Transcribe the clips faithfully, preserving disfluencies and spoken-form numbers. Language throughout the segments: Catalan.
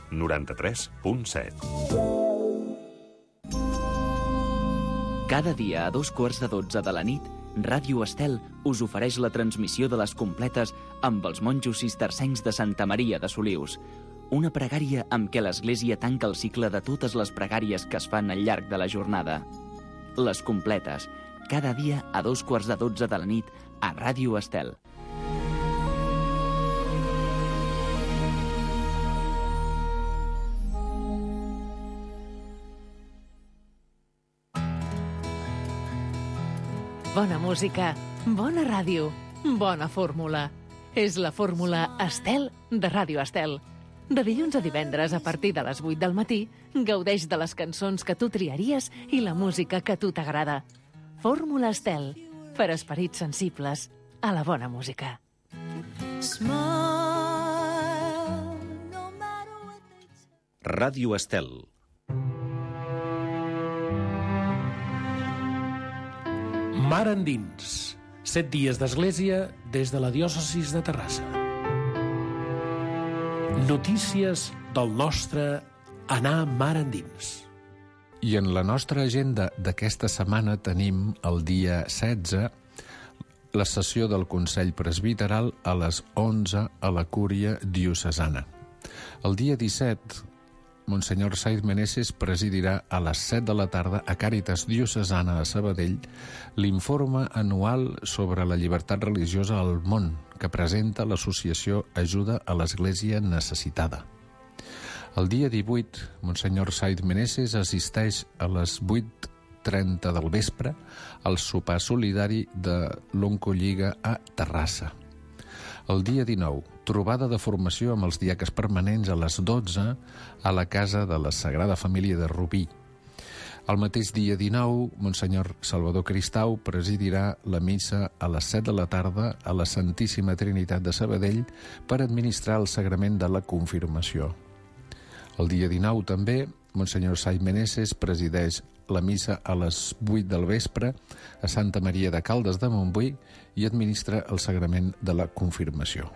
noranta-tres punt set. Cada dia a dos quarts de dotze de la nit, Ràdio Estel us ofereix la transmissió de les completes amb els monjos cistercencs de Santa Maria de Solius. Una pregària amb què l'Església tanca el cicle de totes les pregàries que es fan al llarg de la jornada. Les completes, cada dia a dos quarts de dotze de la nit a Ràdio Estel. Bona música, bona ràdio, bona fórmula. És la fórmula Estel de Ràdio Estel. De dilluns a divendres, a partir de les vuit del matí, gaudeix de les cançons que tu triaries i la música que a tu t'agrada. Fórmula Estel, per esperits sensibles a la bona música. Ràdio Estel. Mar endins. Set dies d'església des de la diòcesis de Terrassa. Notícies del nostre anar mar endins. I en la nostra agenda d'aquesta setmana tenim el dia setze la sessió del Consell Presbiteral a les onze a la Cúria Diocesana. El dia disset, Monsenyor Saiz Meneses presidirà a les set de la tarda a Càritas Diocesana a Sabadell l'informe anual sobre la llibertat religiosa al món que presenta l'associació Ajuda a l'Església Necessitada. El dia divuit, Monsenyor Saiz Meneses assisteix a les vuit trenta del vespre al sopar solidari de l'Oncolliga a Terrassa. El dia dinou, trobada de formació amb els diaques permanents a les dotze a la Casa de la Sagrada Família de Rubí. El mateix dia dinou, Monsenyor Salvador Cristau presidirà la missa a les set de la tarda a la Santíssima Trinitat de Sabadell per administrar el sagrament de la confirmació. El dia dinou també, Monsenyor Saiz Meneses presideix la missa a les vuit del vespre a Santa Maria de Caldes de Montbui i administra el sagrament de la confirmació.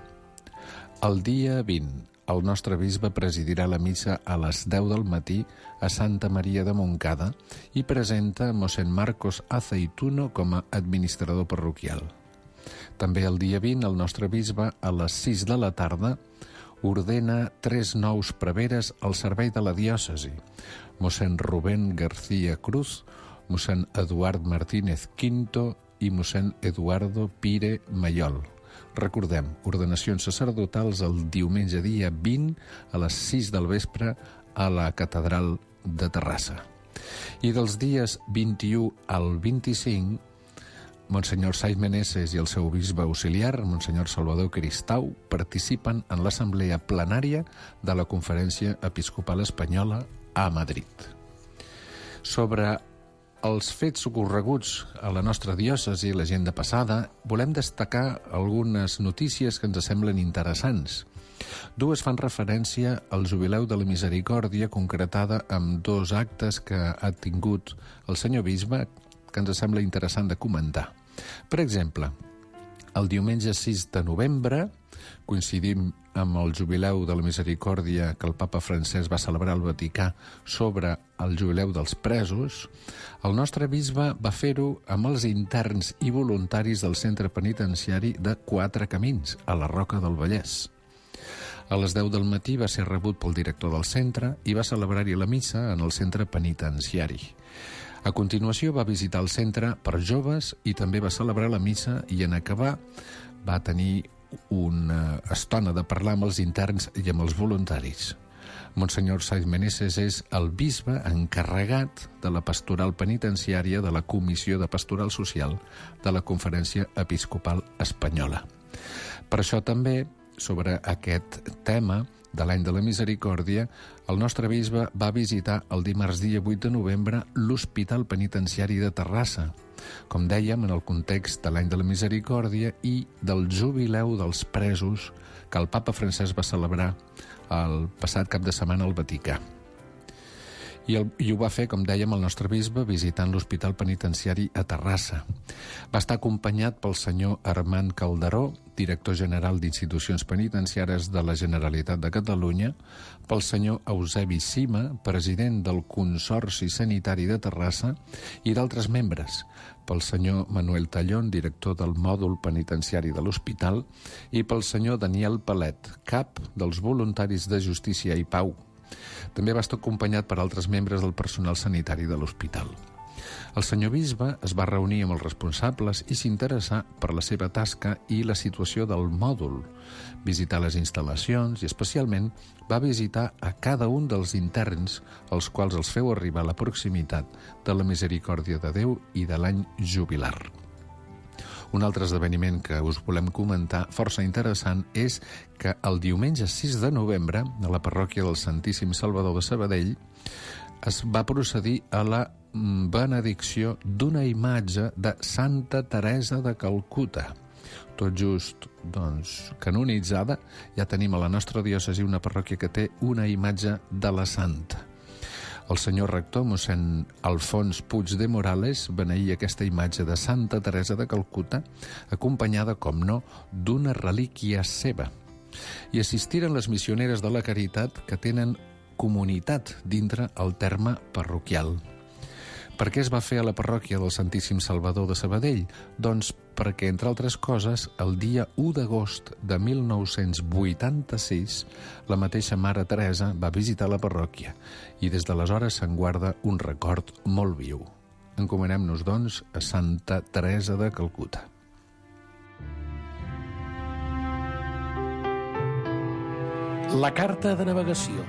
El dia vint, el nostre bisbe presidirà la missa a les deu del matí a Santa Maria de Montcada i presenta mossèn Marcos Aceituno com a administrador parroquial. També el dia vint, el nostre bisbe a les sis de la tarda ordena tres nous preveres al servei de la diòcesi: mossèn Rubén García Cruz, mossèn Eduard Martínez Quinto i mossèn Eduardo Pire Mayol. Recordem, ordenacions sacerdotals el diumenge dia vint a les sis del vespre a la Catedral de Terrassa. I dels dies vint-i-u al vint-i-cinc, Monsenyor Saiz Meneses i el seu bisbe auxiliar, Monsenyor Salvador Cristau, participen en l'assemblea plenària de la Conferència Episcopal Espanyola a Madrid. Sobre els fets ocorreguts a la nostra diòcesi, l'agenda passada, volem destacar algunes notícies que ens semblen interessants. Dues fan referència al Jubileu de la Misericòrdia, concretada amb dos actes que ha tingut el senyor bisbe, que ens sembla interessant de comentar. Per exemple, el diumenge sis de novembre, coincidim amb el Jubileu de la Misericòrdia que el papa Francesc va celebrar al Vaticà sobre el Jubileu dels presos, el nostre bisbe va fer-ho amb els interns i voluntaris del centre penitenciari de Quatre Camins, a la Roca del Vallès. A les deu del matí va ser rebut pel director del centre i va celebrar-hi la missa en el centre penitenciari. A continuació va visitar el centre per joves i també va celebrar la missa i en acabar va tenir una estona de parlar amb els interns i amb els voluntaris. Monsenyor Saiz Meneses és el bisbe encarregat de la pastoral penitenciària de la Comissió de Pastoral Social de la Conferència Episcopal Espanyola. Per això també, sobre aquest tema de l'any de la Misericòrdia, el nostre bisbe va visitar el dimarts dia vuit de novembre l'Hospital Penitenciari de Terrassa, com dèiem, en el context de l'any de la Misericòrdia i del Jubileu dels presos que el papa Francesc va celebrar el passat cap de setmana al Vaticà. I, el, I ho va fer, com dèiem, el nostre bisbe visitant l'Hospital Penitenciari a Terrassa. Va estar acompanyat pel senyor Armand Calderó, director general d'Institucions Penitenciàries de la Generalitat de Catalunya, pel senyor Eusebi Cima, president del Consorci Sanitari de Terrassa, i d'altres membres, pel senyor Manuel Tallón, director del Mòdul Penitenciari de l'Hospital, i pel senyor Daniel Palet, cap dels Voluntaris de Justícia i Pau. També va estar acompanyat per altres membres del personal sanitari de l'hospital. El senyor bisbe es va reunir amb els responsables i s'interessar per la seva tasca i la situació del mòdul, visitar les instal·lacions i, especialment, va visitar a cada un dels interns als quals els feu arribar la proximitat de la misericòrdia de Déu i de l'any jubilar. Un altre esdeveniment que us volem comentar, força interessant, és que el diumenge sis de novembre, a la parròquia del Santíssim Salvador de Sabadell, es va procedir a la benedicció d'una imatge de Santa Teresa de Calcuta. Tot just, doncs, canonitzada, ja tenim a la nostra diòcesi una parròquia que té una imatge de la santa. El senyor rector, mossèn Alfons Puig de Morales, beneïa aquesta imatge de Santa Teresa de Calcuta, acompanyada, com no, d'una relíquia seva. I assistiren les missioneres de la Caritat que tenen comunitat dintre el terme parroquial. Per què es va fer a la parròquia del Santíssim Salvador de Sabadell? Doncs perquè, entre altres coses, el dia u d'agost de mil nou-cents vuitanta-sis, la mateixa Mare Teresa va visitar la parròquia i des d'aleshores se'n guarda un record molt viu. Encomanem-nos, doncs, a Santa Teresa de Calcuta. La carta de navegació.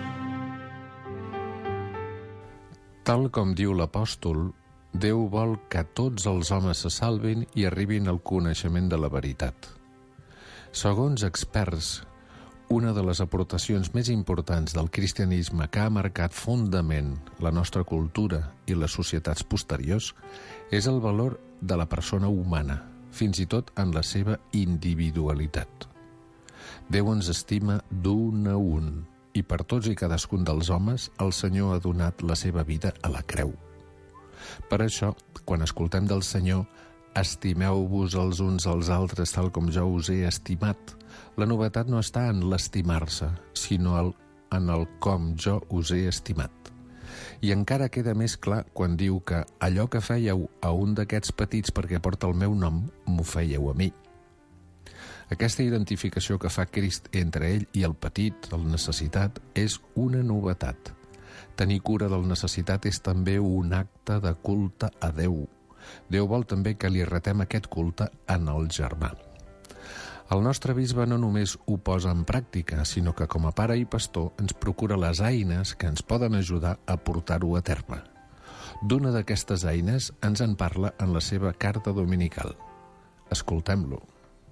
Tal com diu l'apòstol, Déu vol que tots els homes se salvin i arribin al coneixement de la veritat. Segons experts, una de les aportacions més importants del cristianisme que ha marcat fondament la nostra cultura i les societats posteriors és el valor de la persona humana, fins i tot en la seva individualitat. Déu ens estima d'un a un, i per tots i cadascun dels homes el Senyor ha donat la seva vida a la creu. Per això, quan escoltem del Senyor, estimeu-vos els uns als altres tal com jo us he estimat, la novetat no està en l'estimar-se, sinó en el com jo us he estimat. I encara queda més clar quan diu que allò que fèieu a un d'aquests petits perquè porta el meu nom, m'ho fèieu a mi. Aquesta identificació que fa Crist entre ell i el petit, el necessitat, és una novetat. Tenir cura del necessitat és també un acte de culte a Déu. Déu vol també que li retem aquest culte en el germà. El nostre bisbe no només ho posa en pràctica, sinó que com a pare i pastor ens procura les eines que ens poden ajudar a portar-ho a terme. D'una d'aquestes eines ens en parla en la seva carta dominical. Escoltem-lo.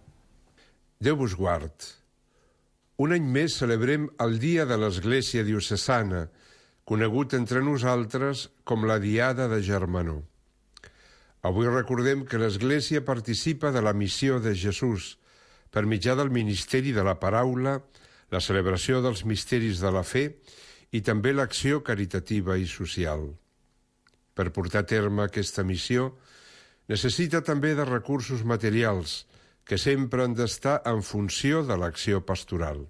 Déu vos guard. Un any més celebrem el Dia de l'Església Diocesana, conegut entre nosaltres com la Diada de Germanor. Avui recordem que l'Església participa de la missió de Jesús per mitjà del ministeri de la paraula, la celebració dels misteris de la fe i també l'acció caritativa i social. Per portar a terme aquesta missió, necessita també de recursos materials que sempre han d'estar en funció de l'acció pastoral.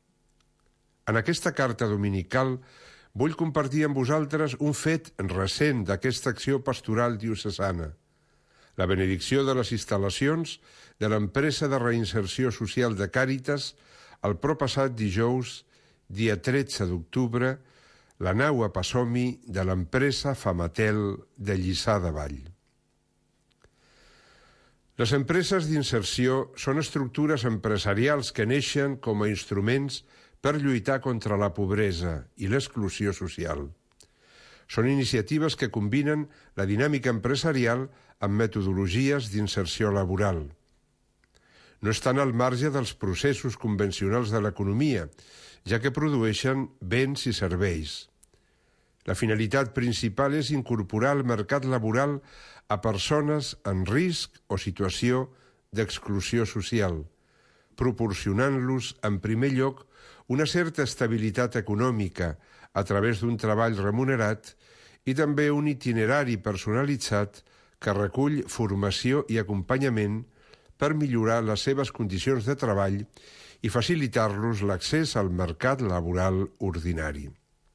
En aquesta carta dominical vull compartir amb vosaltres un fet recent d'aquesta acció pastoral diocesana, la benedicció de les instal·lacions de l'empresa de reinserció social de Càritas el proppassat dijous, dia tretze d'octubre, la nau a Passomi de l'empresa Famatel de Lliçà de Vall. Les empreses d'inserció són estructures empresarials que neixen com a instruments per lluitar contra la pobresa i l'exclusió social. Són iniciatives que combinen la dinàmica empresarial amb metodologies d'inserció laboral. No estan al marge dels processos convencionals de l'economia, ja que produeixen béns i serveis. La finalitat principal és incorporar al mercat laboral a persones en risc o situació d'exclusió social, proporcionant-los, en primer lloc, una certa estabilitat econòmica a través d'un treball remunerat i també un itinerari personalitzat que recull formació i acompanyament per millorar les seves condicions de treball i facilitar-los l'accés al mercat laboral ordinari.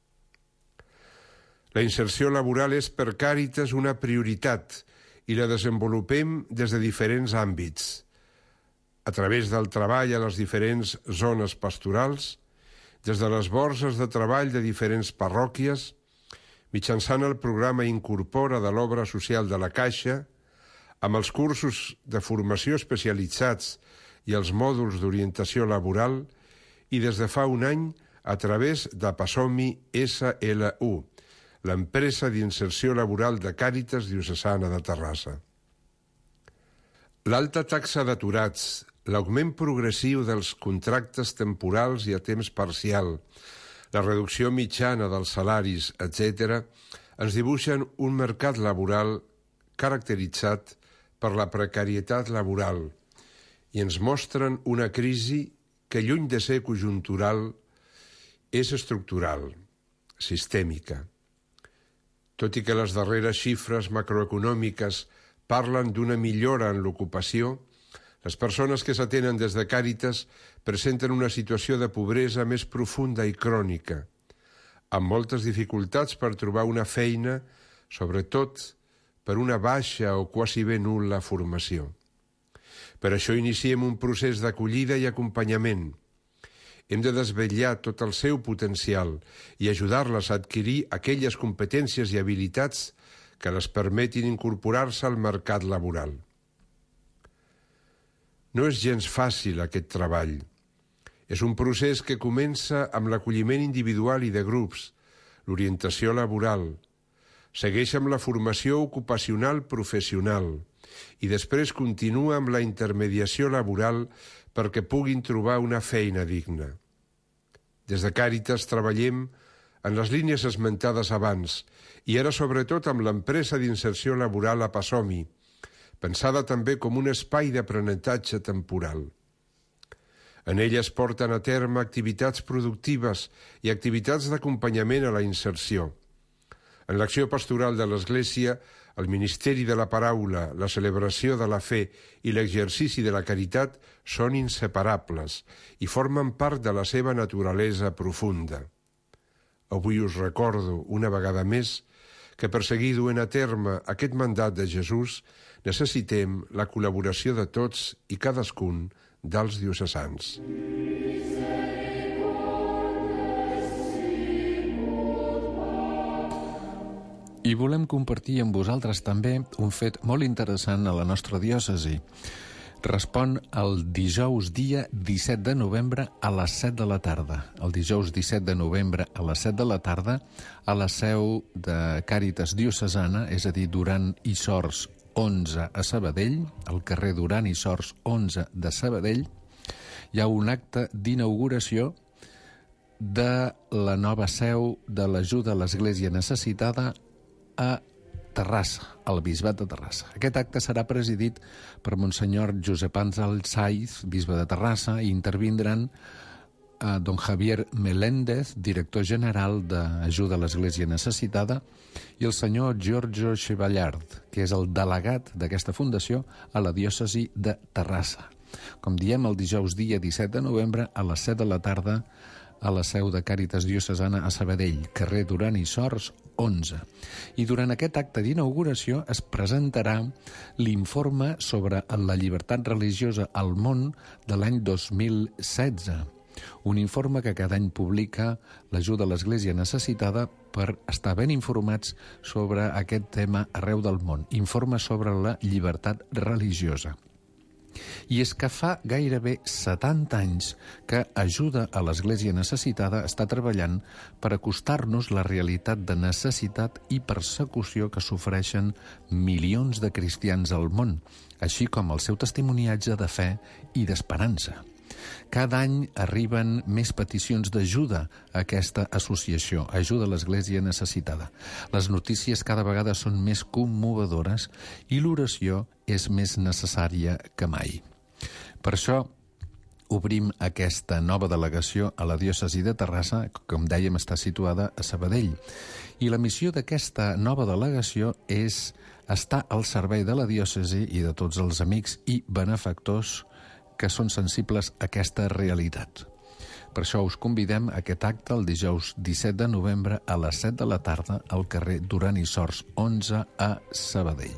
La inserció laboral és per Càritas una prioritat i la desenvolupem des de diferents àmbits, a través del treball a les diferents zones pastorals, des de les borses de treball de diferents parròquies, mitjançant el programa Incorpora de l'Obra Social de la Caixa, amb els cursos de formació especialitzats i els mòduls d'orientació laboral, i des de fa un any a través de Passomi S L U, l'empresa d'inserció laboral de Càritas Diocesana de Terrassa. L'alta taxa d'aturats, l'augment progressiu dels contractes temporals i a temps parcial, la reducció mitjana dels salaris, etcètera, ens dibuixen un mercat laboral caracteritzat per la precarietat laboral i ens mostren una crisi que, lluny de ser conjuntural, és estructural, sistèmica. Tot i que les darreres xifres macroeconòmiques parlen d'una millora en l'ocupació, les persones que s'atenen des de Càritas presenten una situació de pobresa més profunda i crònica, amb moltes dificultats per trobar una feina, sobretot per una baixa o quasi bé nul·la formació. Per això iniciem un procés d'acollida i acompanyament. Hem de desvetllar tot el seu potencial i ajudar-les a adquirir aquelles competències i habilitats que les permetin incorporar-se al mercat laboral. No és gens fàcil aquest treball. És un procés que comença amb l'acolliment individual i de grups, l'orientació laboral, segueix amb la formació ocupacional professional i després continua amb la intermediació laboral perquè puguin trobar una feina digna. Des de Càritas treballem en les línies esmentades abans i ara sobretot amb l'empresa d'inserció laboral a Passomi, pensada també com un espai d'aprenentatge temporal. En ella es porten a terme activitats productives i activitats d'acompanyament a la inserció. En l'acció pastoral de l'Església, el ministeri de la paraula, la celebració de la fe i l'exercici de la caritat són inseparables i formen part de la seva naturalesa profunda. Avui us recordo, una vegada més, que per seguir duent a terme aquest mandat de Jesús necessitem la col·laboració de tots i cadascun dels diocesans. I volem compartir amb vosaltres també un fet molt interessant a la nostra diòcesi. Respon el dijous dia disset de novembre a les set de la tarda. El dijous disset de novembre a les set de la tarda a la seu de Càritas Diocesana, és a dir, Duran i Sors onze a Sabadell, al carrer Duran i Sors onze de Sabadell, hi ha un acte d'inauguració de la nova seu de l'ajuda a l'Església Necessitada a Terrassa, al Bisbat de Terrassa. Aquest acte serà presidit per Monsenyor Josep Àngel Saiz, bisbe de Terrassa, i intervindran a don Javier Meléndez, director general d'Ajuda a l'Església Necessitada, i el senyor Giorgio Chevallard, que és el delegat d'aquesta fundació a la diòcesi de Terrassa. Com diem, el dijous dia disset de novembre a les set de la tarda a la seu de Càritas Diocesana a Sabadell, carrer Duran i Sors onze. I durant aquest acte d'inauguració es presentarà l'informe sobre la llibertat religiosa al món de l'any dos mil setze. Un informe que cada any publica l'Ajuda a l'Església Necessitada per estar ben informats sobre aquest tema arreu del món. Informe sobre la llibertat religiosa. I és que fa gairebé setanta anys que Ajuda a l'Església Necessitada està treballant per acostar-nos la realitat de necessitat i persecució que sofreixen milions de cristians al món, així com el seu testimoniatge de fe i d'esperança. Cada any arriben més peticions d'ajuda a aquesta associació, Ajuda a l'Església Necessitada. Les notícies cada vegada són més commovedores i l'oració és més necessària que mai. Per això obrim aquesta nova delegació a la diòcesi de Terrassa, que, com dèiem, està situada a Sabadell. I la missió d'aquesta nova delegació és estar al servei de la diòcesi i de tots els amics i benefactors que són sensibles a aquesta realitat. Per això us convidem a aquest acte el dijous disset de novembre a les set de la tarda al carrer Duran i Sors onze a Sabadell.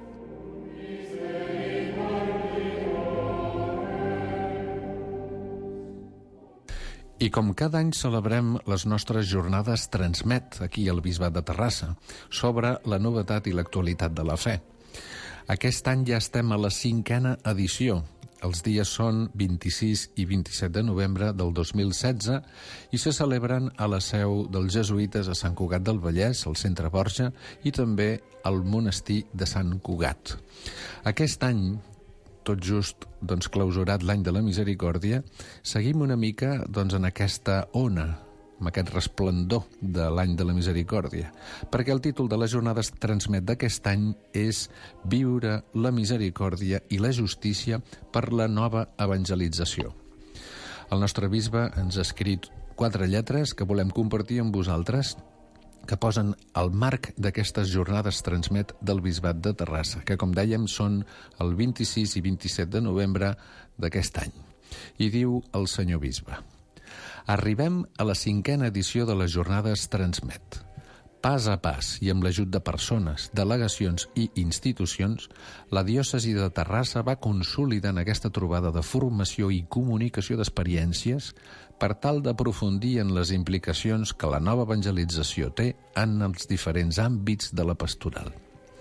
I com cada any celebrem les nostres jornades Transmet, aquí al Bisbat de Terrassa, sobre la novetat i l'actualitat de la fe. Aquest any ja estem a la cinquena edició. Els dies són vint-i-sis i vint-i-set de novembre del dos mil setze i se celebren a la seu dels jesuïtes a Sant Cugat del Vallès, al centre Borja, i també al monestir de Sant Cugat. Aquest any, tot just doncs, clausurat l'any de la misericòrdia, seguim una mica doncs, en aquesta ona, amb aquest resplendor de l'any de la misericòrdia, perquè el títol de les jornades Transmet d'aquest any és Viure la misericòrdia i la justícia per la nova evangelització. El nostre bisbe ens ha escrit quatre lletres que volem compartir amb vosaltres, que posen el marc d'aquestes jornades Transmet del Bisbat de Terrassa, que, com dèiem, són el vint-i-sis i vint-i-set de novembre d'aquest any. I diu el senyor bisbe: arribem a la cinquena edició de les jornades Transmet. Pas a pas i amb l'ajut de persones, delegacions i institucions, la diòcesi de Terrassa va consolidant aquesta trobada de formació i comunicació d'experiències per tal d'aprofundir en les implicacions que la nova evangelització té en els diferents àmbits de la pastoral.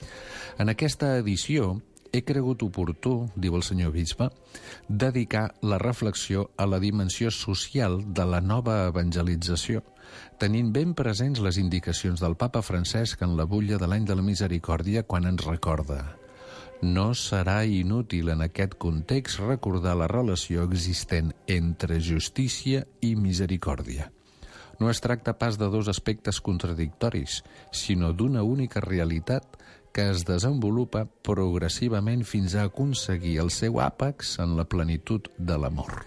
En aquesta edició he cregut oportú, diu el senyor bisbe, dedicar la reflexió a la dimensió social de la nova evangelització, tenint ben presents les indicacions del papa Francesc en la butlla de l'any de la misericòrdia quan ens recorda: no serà inútil en aquest context recordar la relació existent entre justícia i misericòrdia. No es tracta pas de dos aspectes contradictoris, sinó d'una única realitat que es desenvolupa progressivament fins a aconseguir el seu àpex en la plenitud de l'amor.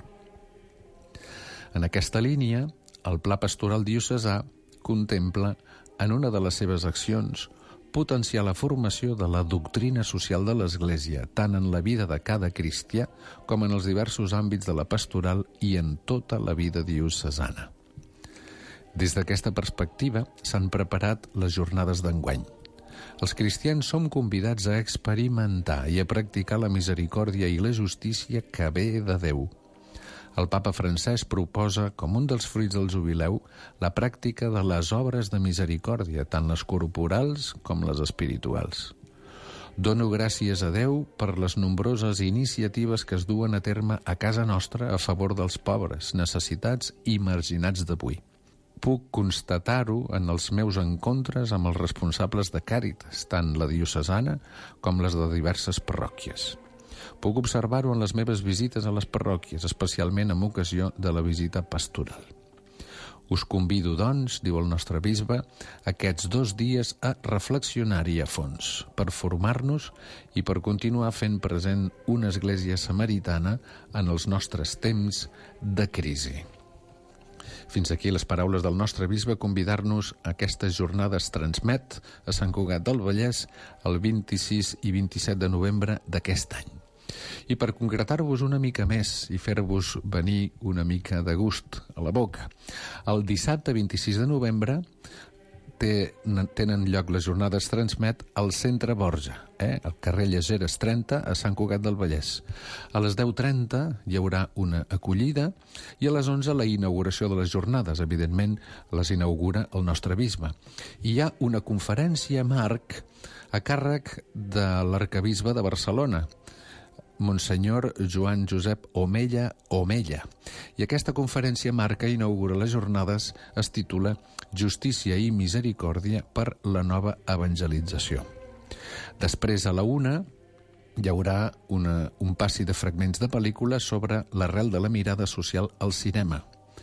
En aquesta línia, el Pla Pastoral Diocesà contempla, en una de les seves accions, potenciar la formació de la doctrina social de l'Església, tant en la vida de cada cristià com en els diversos àmbits de la pastoral i en tota la vida diocesana. Des d'aquesta perspectiva s'han preparat les jornades d'enguany. Els cristians som convidats a experimentar i a practicar la misericòrdia i la justícia que ve de Déu. El papa Francesc proposa, com un dels fruits del jubileu, la pràctica de les obres de misericòrdia, tant les corporals com les espirituals. Dono gràcies a Déu per les nombroses iniciatives que es duen a terme a casa nostra a favor dels pobres, necessitats i marginats d'avui. Puc constatar-ho en els meus encontres amb els responsables de Càritas, tant la diocesana com les de diverses parròquies. Puc observar-ho en les meves visites a les parròquies, especialment en ocasió de la visita pastoral. Us convido, doncs, diu el nostre bisbe, aquests dos dies a reflexionar-hi a fons, per formar-nos i per continuar fent present una església samaritana en els nostres temps de crisi. Fins aquí les paraules del nostre bisbe, convidar-nos a aquestes jornades Transmet a Sant Cugat del Vallès el vint-i-sis i vint-i-set de novembre d'aquest any. I per concretar-vos una mica més i fer-vos venir una mica de gust a la boca, el dissabte vint-i-sis de novembre té, tenen lloc les jornades Transmet al centre Borja, eh? al carrer Llegeres trenta, a Sant Cugat del Vallès. A les deu trenta hi haurà una acollida i a les onze la inauguració de les jornades. Evidentment, les inaugura el nostre bisbe. I hi ha una conferència marc a càrrec de l'arcabisbe de Barcelona, Monsenyor Joan Josep Omella Omella. I aquesta conferència marca i inaugura les jornades es titula Justícia i misericòrdia per la nova evangelització. Després, a la una, hi haurà una, un passi de fragments de pel·lícula sobre l'arrel de la mirada social al cinema.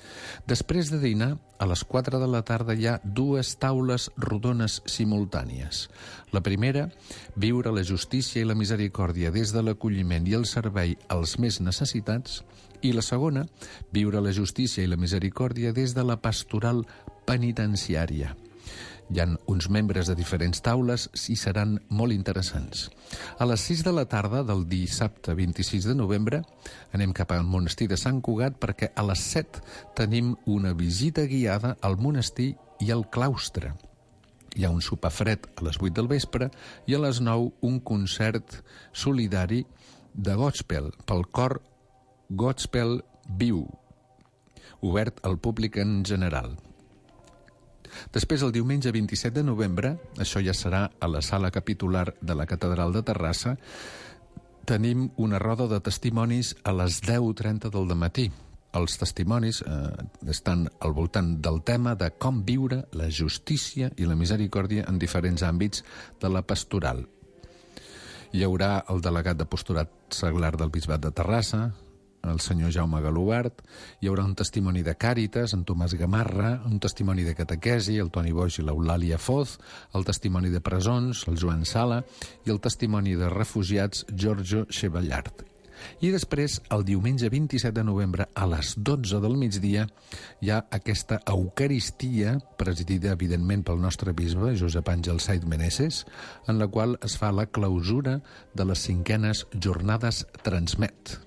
Després de dinar, a les quatre de la tarda hi ha dues taules rodones simultànies. La primera, viure la justícia i la misericòrdia des de l'acolliment i el servei als més necessitats, i la segona, viure la justícia i la misericòrdia des de la pastoral penitenciària. Hi ha uns membres de diferents taules i seran molt interessants. A les sis de la tarda del dissabte vint-i-sis de novembre anem cap al monestir de Sant Cugat perquè a les set tenim una visita guiada al monestir i al claustre. Hi ha un sopar fred a les vuit del vespre i a les nou un concert solidari de gospel pel cor Gospel Viu, obert al públic en general. Després, el diumenge vint-i-set de novembre, això ja serà a la sala capitular de la Catedral de Terrassa, tenim una roda de testimonis a les deu trenta del matí. Els testimonis eh, estan al voltant del tema de com viure la justícia i la misericòrdia en diferents àmbits de la pastoral. Hi haurà el delegat de pastorat seglar del Bisbat de Terrassa, el senyor Jaume Galobart, hi haurà un testimoni de Càritas, en Tomàs Gamarra, un testimoni de catequesi, el Toni Boix i l'Eulàlia Foz, el testimoni de presons, el Joan Sala, i el testimoni de refugiats, Giorgio Chevallard. I després, el diumenge vint-i-set de novembre, a les dotze del migdia, hi ha aquesta Eucaristia, presidida, evidentment, pel nostre bisbe, Josep Àngel Saiz Meneses, en la qual es fa la clausura de les cinquenes jornades Transmet.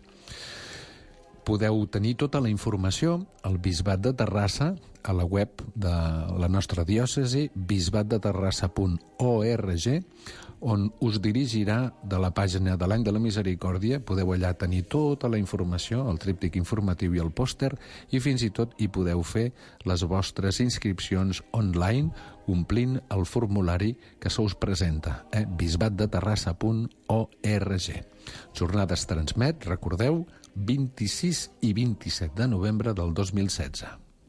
Podeu tenir tota la informació al Bisbat de Terrassa, a la web de la nostra diòcesi, bisbat de terrassa punt org, on us dirigirà de la pàgina de l'Any de la Misericòrdia. Podeu allà tenir tota la informació, el tríptic informatiu i el pòster, i fins i tot hi podeu fer les vostres inscripcions online, omplint el formulari que se us presenta, eh? bisbat de terrassa punt org. Jornades Transmet, recordeu, vint-i-sis i vint-i-set de novembre del dos mil setze.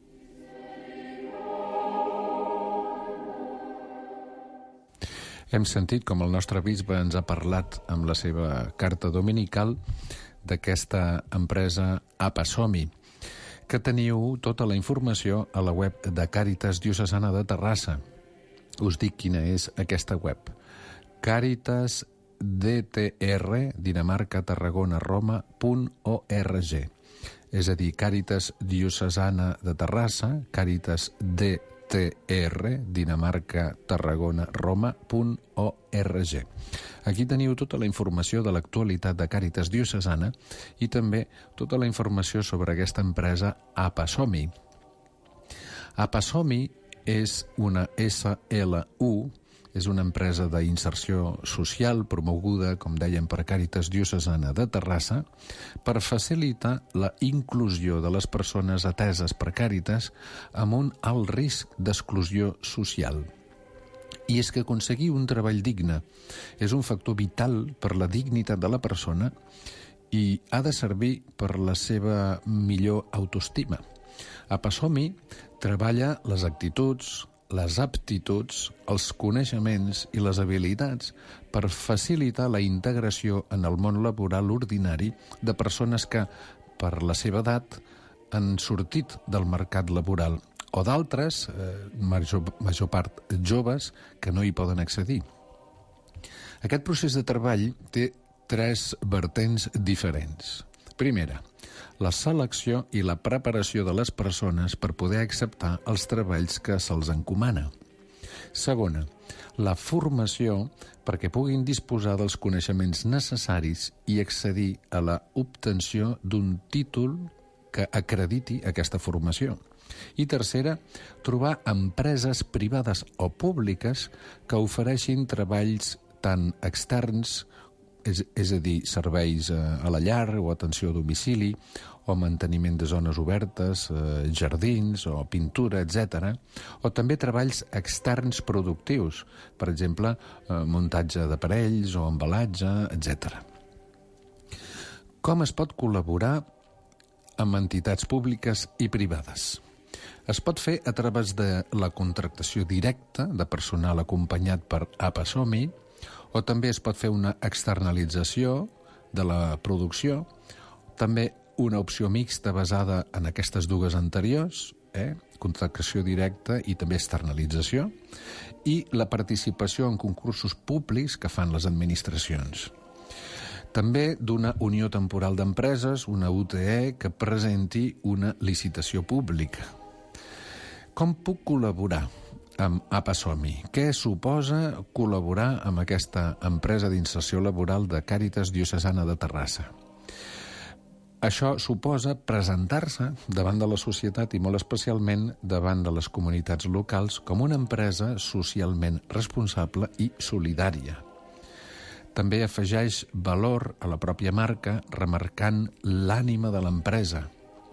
Hem sentit com el nostre bisbe ens ha parlat amb la seva carta dominical d'aquesta empresa Apasomi, que teniu tota la informació a la web de Càritas Diocesana de Terrassa. Us dic quina és aquesta web. Càritas D T R, Dinamarca, Tarragona, Roma, punt org. És a dir, Càritas Diocesana de Terrassa, Càritas D T R, Dinamarca, Tarragona, Roma, punt org. Aquí teniu tota la informació de l'actualitat de Càritas Diocesana i també tota la informació sobre aquesta empresa Apasomi. Apasomi és una S L U, és una empresa d'inserció social promoguda, com dèiem, per Càritas Diocesana de Terrassa per facilitar la inclusió de les persones ateses per Càritas amb un alt risc d'exclusió social. I és que aconseguir un treball digne és un factor vital per la dignitat de la persona i ha de servir per la seva millor autoestima. Apasomi treballa les actituds, les aptituds, els coneixements i les habilitats per facilitar la integració en el món laboral ordinari de persones que, per la seva edat, han sortit del mercat laboral, o d'altres, eh, major, major part joves, que no hi poden accedir. Aquest procés de treball té tres vertents diferents. Primera, la selecció i la preparació de les persones per poder acceptar els treballs que se'ls encomana. Segona, la formació perquè puguin disposar dels coneixements necessaris i accedir a la obtenció d'un títol que acrediti aquesta formació. I tercera, trobar empreses privades o públiques que ofereixin treballs tant externs, és, és a dir, serveis a la llar o atenció a domicili, o manteniment de zones obertes, eh, jardins o pintura, etcètera, o també treballs externs productius, per exemple, eh, muntatge d'aparells o embalatge, etcètera. Com es pot col·laborar amb entitats públiques i privades? Es pot fer a través de la contractació directa de personal acompanyat per Apasomi, o també es pot fer una externalització de la producció. També una opció mixta basada en aquestes dues anteriors, eh? contractació directa i també externalització, i la participació en concursos públics que fan les administracions. També d'una unió temporal d'empreses, una U T E, que presenti una licitació pública. Com puc col·laborar amb Apa Som-hi? Què suposa col·laborar amb aquesta empresa d'inserció laboral de Càritas Diocesana de Terrassa? Això suposa presentar-se davant de la societat i molt especialment davant de les comunitats locals com una empresa socialment responsable i solidària. També afegeix valor a la pròpia marca, remarcant l'ànima de l'empresa,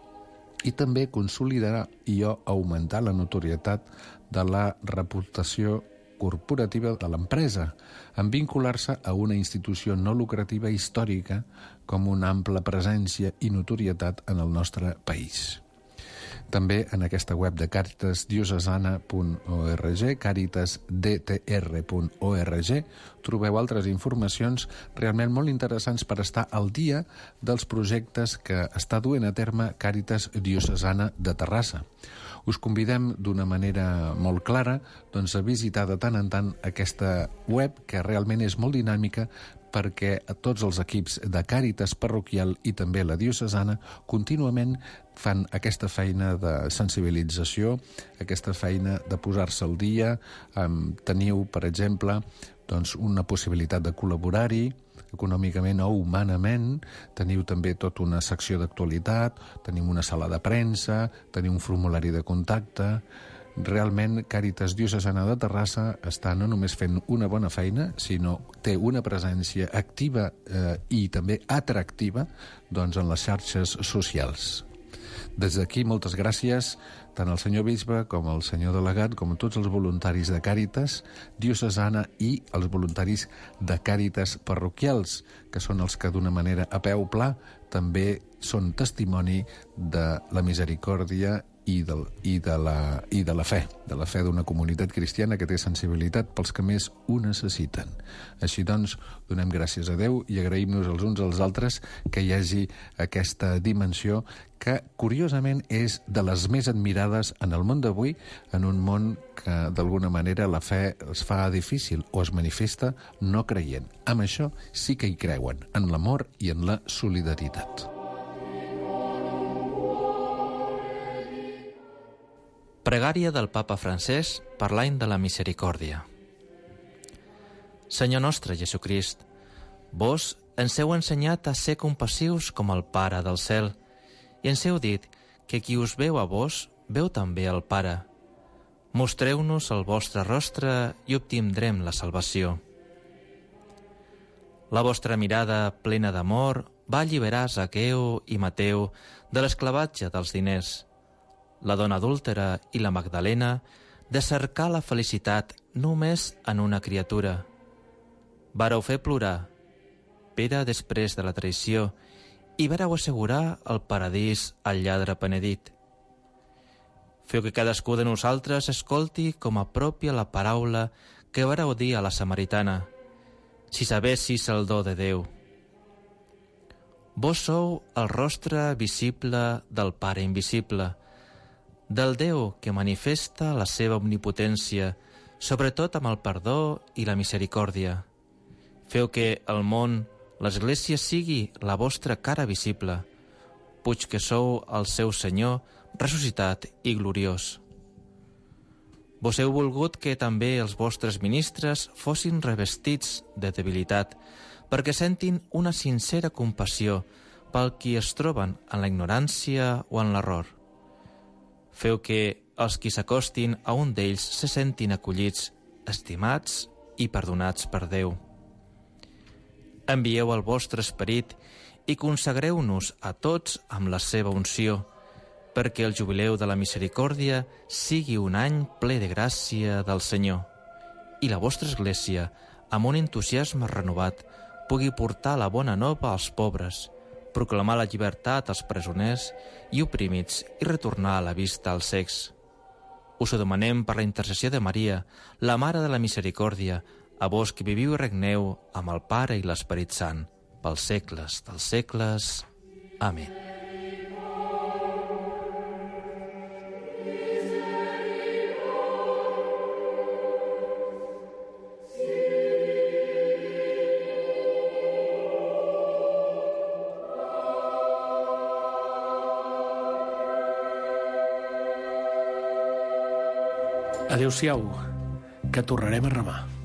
i també consolidar i augmentar la notorietat de la reputació corporativa de l'empresa, en vincular-se a una institució no lucrativa històrica com una ampla presència i notorietat en el nostre país. També en aquesta web de càritas diocesana punt org, càritas d t r punt org, trobeu altres informacions realment molt interessants per estar al dia dels projectes que està duent a terme Càritas Diocesana de Terrassa. Us convidem d'una manera molt clara doncs, a visitar de tant en tant aquesta web, que realment és molt dinàmica, perquè a tots els equips de Càritas parroquial i també la diocesana contínuament fan aquesta feina de sensibilització, aquesta feina de posar-se al dia. Um, teniu, per exemple, doncs, una possibilitat de col·laborar-hi econòmicament o humanament. Teniu també tota una secció d'actualitat, tenim una sala de premsa, teniu un formulari de contacte. Realment, Càritas Diocesana de Terrassa està no només fent una bona feina, sinó té una presència activa eh, i també atractiva doncs, en les xarxes socials. Des d'aquí, moltes gràcies tant al senyor bisbe com al senyor delegat, com a tots els voluntaris de Càritas Diocesana i els voluntaris de Càritas parroquials, que són els que d'una manera a peu pla també són testimoni de la misericòrdia i de, i, de la, i de la fe, de la fe d'una comunitat cristiana que té sensibilitat pels que més ho necessiten. Així doncs, donem gràcies a Déu i agraïm-nos els uns als altres que hi hagi aquesta dimensió que, curiosament, és de les més admirades en el món d'avui, en un món que, d'alguna manera, la fe es fa difícil o es manifesta no creient. Amb això sí que hi creuen, en l'amor i en la solidaritat. Pregària del Papa Francesc per l'any de la misericòrdia. Senyor nostre Jesucrist, vos ens heu ensenyat a ser compassius com el Pare del cel i ens heu dit que qui us veu a vos, veu també al Pare. Mostreu-nos el vostre rostre i obtindrem la salvació. La vostra mirada plena d'amor va alliberar Zaqueu i Mateu de l'esclavatge dels diners, la dona adúltera i la Magdalena de cercar la felicitat només en una criatura. Vareu fer plorar Pere després de la traïció i vareu assegurar el paradís al lladre penedit. Feu que cadascú de nosaltres escolti com a pròpia la paraula que vareu dir a la samaritana, si sabessis el do de Déu. Vos sou el rostre visible del Pare invisible, del Déu que manifesta la seva omnipotència, sobretot amb el perdó i la misericòrdia. Feu que el món, l'Església, sigui la vostra cara visible, puig que sou el seu Senyor ressuscitat i gloriós. Vos heu volgut que també els vostres ministres fossin revestits de debilitat, perquè sentin una sincera compassió pel qui es troben en la ignorància o en l'error. Feu que els qui s'acostin a un d'ells se sentin acollits, estimats i perdonats per Déu. Envieu el vostre esperit i consagreu-nos a tots amb la seva unció, perquè el jubileu de la misericòrdia sigui un any ple de gràcia del Senyor i la vostra Església, amb un entusiasme renovat, pugui portar la bona nova als pobres, proclamar la llibertat als presoners i oprimits i retornar a la vista als cecs. Us ho demanem per la intercessió de Maria, la Mare de la Misericòrdia, a vos que viviu i regneu amb el Pare i l'Esperit Sant, pels segles dels segles. Amén. Adéu-siau, que tornarem a remar.